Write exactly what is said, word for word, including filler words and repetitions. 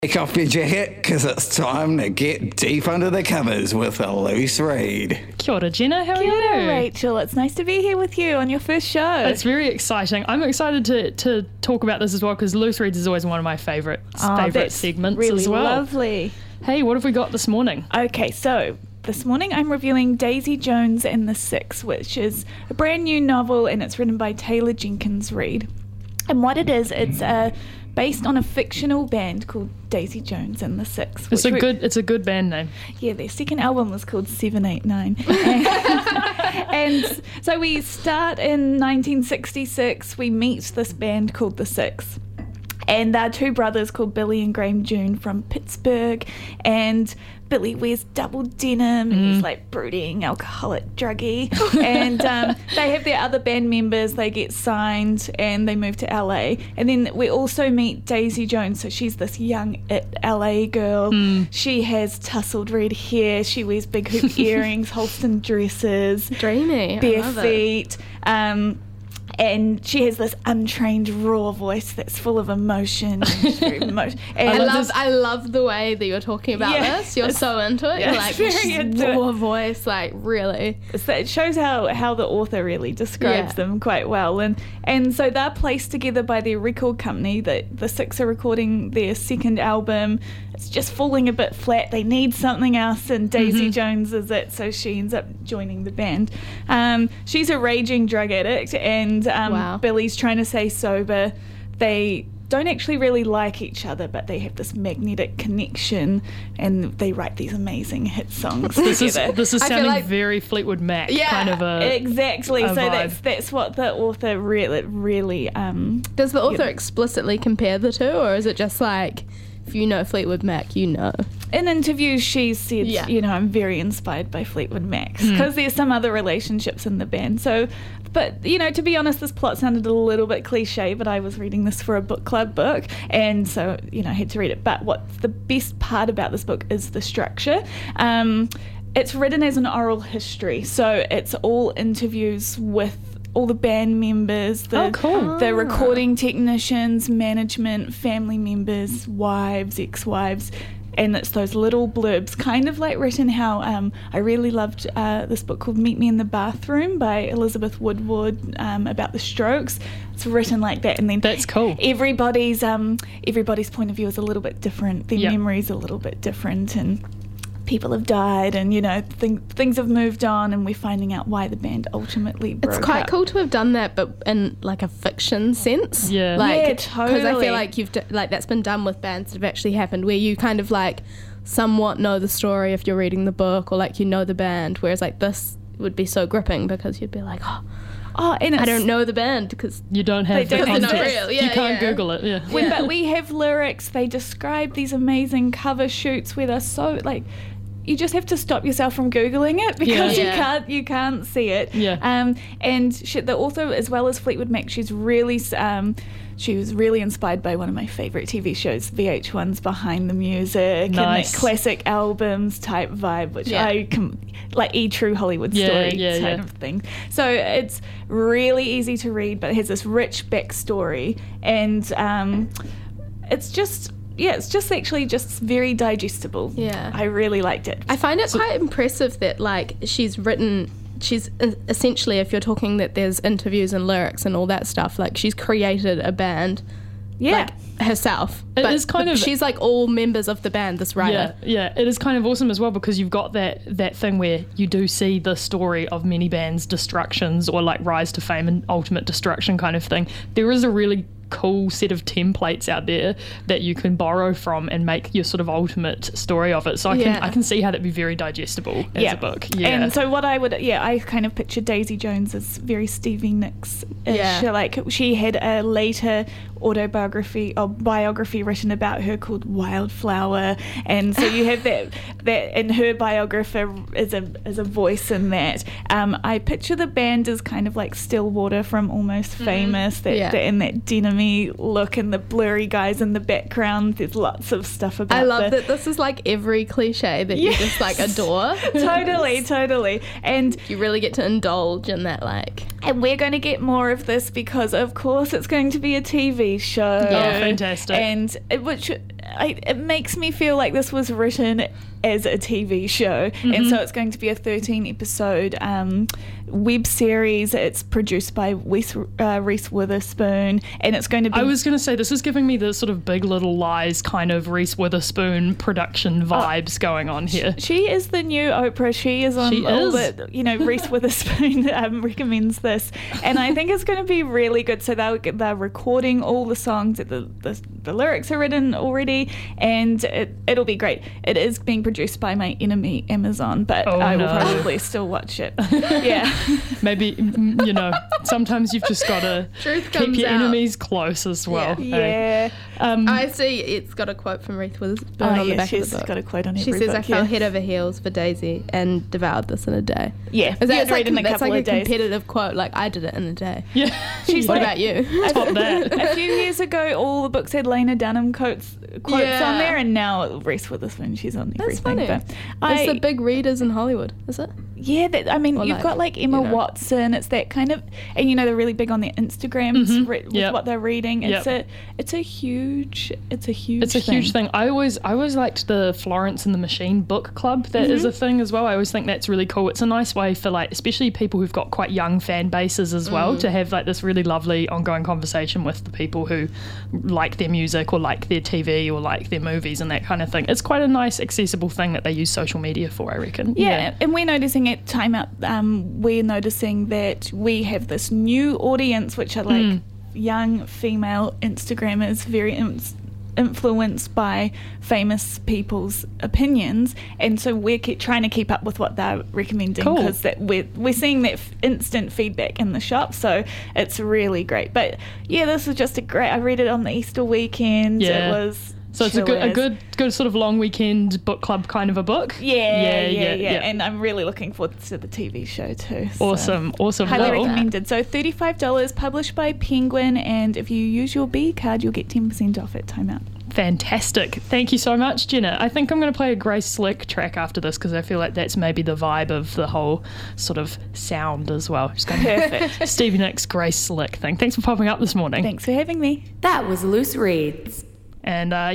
Take off your jacket, because it's time to get deep under the covers with a loose read. Kia ora, Jenna. How are Kia ora, you? Rachel. It's nice to be here with you on your first show. It's very exciting. I'm excited to, to talk about this as well because loose reads is always one of my favourite oh, favourite segments really as well. Lovely. Hey, what have we got this morning? Okay, so this morning I'm reviewing Daisy Jones and the Six, which is a brand new novel and it's written by Taylor Jenkins Reid. And what it is, it's uh, based on a fictional band called Daisy Jones and the Six. It's a we, good it's a good band name. Yeah, their second album was called seven eight nine. and, and so we start in nineteen sixty-six. We meet this band called the Six. And they're two brothers called Billy and Graham June from Pittsburgh. And Billy wears double denim and Mm. he's like brooding, alcoholic, druggy. and um, they have their other band members. They get signed and they move to L A. And then we also meet Daisy Jones. So she's this young it L A girl. Mm. She has tousled red hair. She wears big hoop earrings, Halston dresses, Dreamy. bare I love it. feet. Um, and she has this untrained raw voice that's full of emotion. And she's very emo- and I love love this- I love the way that you're talking about Yeah. this. You're so into it. Yeah, You're like, very she's into it. raw voice, like really. So it shows how, how the author really describes Yeah. them quite well. And and so they're placed together by their record company. That the Six are recording their second album. It's just falling a bit flat. They need something else, and Daisy Mhm. Jones is it. So she ends up joining the band. Um, she's a raging drug addict, and um, Wow. Billy's trying to stay sober. They don't actually really like each other, but they have this magnetic connection, and they write these amazing hit songs This is together. this is I feel sounding like- very Fleetwood Mac Yeah, kind of a Exactly. a So vibe. that's that's what the author really really um Does the author Yeah. explicitly compare the two, or is it just like, if you know Fleetwood Mac, you know? in interviews she's said, Yeah. you know, I'm very inspired by Fleetwood Mac Hmm. because there's some other relationships in the band. So, but you know, to be honest, this plot sounded a little bit cliche, but I was reading this for a book club book, and so you know, I had to read it. But what's the best part about this book is the structure. Um, it's written as an oral history, so it's all interviews with all the band members, the, Oh, cool. the Ah. recording technicians, management, family members, wives, ex-wives, and it's those little blurbs, kind of like written how um, I really loved uh, this book called Meet Me in the Bathroom by Elizabeth Woodward um, about the Strokes. It's written like that, and then That's cool. everybody's um, everybody's point of view is a little bit different. Their Yep. memory's a little bit different, and people have died, and you know th- things have moved on, and we're finding out why the band ultimately broke It's quite up. cool to have done that, but in like a fiction sense. Yeah. like, Yeah, Because I totally. feel like you've d- like that's been done with bands that have actually happened, where you kind of like somewhat know the story if you're reading the book, or like you know the band. Whereas like this would be so gripping because you'd be like, oh, Oh, and it's, I don't know the band because You don't have They the don't- context. They're not real. you Yeah, can't yeah. Google it. Yeah. When, Yeah. but we have lyrics. They describe these amazing cover shoots where they're so like. You just have to stop yourself from googling it because Yeah. you Yeah. can't you can't see it. Yeah. Um, and she, the author, as well as Fleetwood Mac, she's really um, she was really inspired by one of my favourite T V shows, V H one's Behind the Music, Nice. and that classic albums type vibe, which Yeah. I com- like e true Hollywood Yeah, story yeah, kind yeah. of thing. So it's really easy to read, but it has this rich backstory, and um, it's just. Yeah, it's just actually just very digestible. Yeah. I really liked it. I find it quite impressive that like she's written she's uh, essentially, if you're talking that there's interviews and lyrics and all that stuff, like she's created a band yeah. like herself. It but, is kind but of- she's like all members of the band, this writer. Yeah, yeah, it is kind of awesome as well because you've got that that thing where you do see the story of many bands' destructions or like rise to fame and ultimate destruction kind of thing. There is a really cool set of templates out there that you can borrow from and make your sort of ultimate story of it. So I can Yeah. I can see how that'd be very digestible as yeah. a book. Yeah. And so what I would, yeah, I kind of picture Daisy Jones as very Stevie Nicks-ish. Yeah. Like she had a later autobiography or biography written about her called Wildflower, and so you have that that and her biographer is a is a voice in that. Um, I picture the band as kind of like Stillwater from Almost Famous, that, Yeah. that in that denim-y look and the blurry guys in the background. There's lots of stuff about. I love the, that this is like every cliche that you just like Yes. adore. totally, totally, and. You really get to indulge in that like And we're going to get more of this because, of course, it's going to be a T V V show. Yeah, fantastic. And it, which I, it makes me feel like this was written as a T V show, Mm-hmm. and so it's going to be a thirteen episode um, web series. It's produced by Wes, uh, Reese Witherspoon, and it's going to be. I was going to say, this is giving me the sort of Big Little Lies kind of Reese Witherspoon production vibes going on here. She is the new Oprah. She is on She all is. the, you know, Reese Witherspoon um, recommends this. And I think it's going to be really good. So they'll, they're recording all the songs, the, the, the lyrics are written already, and it, it'll be great. It is being produced by my enemy, Amazon, but Oh, I will no. probably still watch it. Yeah. Maybe, mm, you know, sometimes you've just got to Truth keep comes your out. enemies close as well. Yeah. hey? Yeah. Um, I see it's got a quote from Reese Witherspoon Oh, on the yeah, back she's of the book. got a quote on She every says, book, I fell yeah. head over heels for Daisy and devoured this in a day. Yeah. Is that, yeah, it's like, read in a that's couple like a of days. competitive quote, like I did it in a day. yeah. She's What like- about you? Top that. A few years ago, all the books had Lena Dunham quotes quotes Yeah. on there, and now Reese Witherspoon, she's on That's everything. funny. But I, It's the big readers in Hollywood, is it? yeah, that, I mean, Or you've like, got like Emma you know. Watson. It's that kind of, and you know they're really big on their Instagrams Mhm. re- with Yep. what they're reading. It's Yep. a, it's a huge, it's a huge. It's a huge thing. I always, I always liked the Florence and the Machine book club. That is Mm-hmm. a thing as well. I always think that's really cool. It's a nice way for like, especially people who've got quite young fan bases as well, Mm. to have like this really lovely ongoing conversation with the people who like their music or like their T V or like their movies and that kind of thing. It's quite a nice, accessible thing that they use social media for, I reckon. Yeah, and we're noticing at Time Out, um, we're noticing that we have this new audience, which are like Mm. young female Instagrammers, very in- influenced by famous people's opinions, and so we're keep trying to keep up with what they're recommending Cool. because that we're we're seeing that f- instant feedback in the shop, so it's really great. But yeah, this is just a great. I read it on the Easter weekend. Yeah. It was. So it's a good, a chill as. good, good sort of long weekend book club kind of a book. Yeah, yeah, yeah, And I'm really looking forward to the T V show too. so. Awesome, awesome. Highly Well, recommended. So thirty-five dollars, published by Penguin, and if you use your B card, you'll get ten percent off at Time Out. Fantastic. Thank you so much, Jenna. I think I'm going to play a Grace Slick track after this because I feel like that's maybe the vibe of the whole sort of sound as well. Just going Perfect. Stevie Nicks Grace Slick thing. Thanks for popping up this morning. Thanks for having me. That was Loose Reads. And uh,